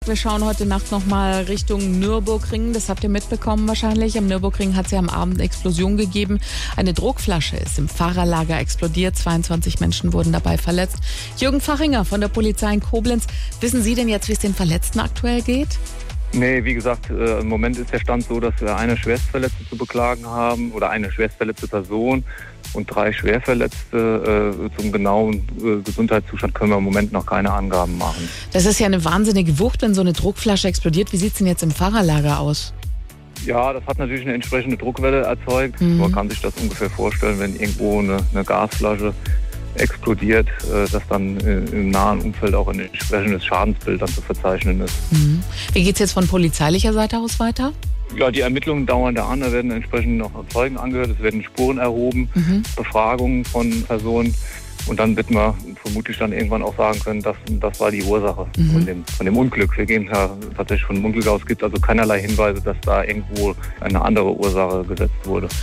wir schauen heute Nacht nochmal Richtung Nürburgring. Das habt ihr mitbekommen wahrscheinlich. Am Nürburgring hat es ja am Abend eine Explosion gegeben. Eine Druckflasche ist im Fahrerlager explodiert. 22 Menschen wurden dabei verletzt. Jürgen Fachinger von der Polizei in Koblenz. Wissen Sie denn jetzt, wie es den Verletzten aktuell geht? Nee, wie gesagt, im Moment ist der Stand so, dass wir eine Schwerstverletzte zu beklagen haben oder eine schwerstverletzte Person und 3 Schwerverletzte. Zum genauen Gesundheitszustand können wir im Moment noch keine Angaben machen. Das ist ja eine wahnsinnige Wucht, wenn so eine Druckflasche explodiert. Wie sieht es denn jetzt im Fahrerlager aus? Ja, das hat natürlich eine entsprechende Druckwelle erzeugt. Man kann sich das ungefähr vorstellen, wenn irgendwo eine Gasflasche explodiert, dass dann im nahen Umfeld auch ein entsprechendes Schadensbild dann zu verzeichnen ist. Wie geht es jetzt von polizeilicher Seite aus weiter? Ja, die Ermittlungen dauern da an, da werden entsprechend noch Zeugen angehört, es werden Spuren erhoben, Befragungen von Personen und dann wird man vermutlich dann irgendwann auch sagen können, das war die Ursache von dem Unglück. Wir gehen ja tatsächlich von dem Unglück aus, es gibt also keinerlei Hinweise, dass da irgendwo eine andere Ursache gesetzt wurde.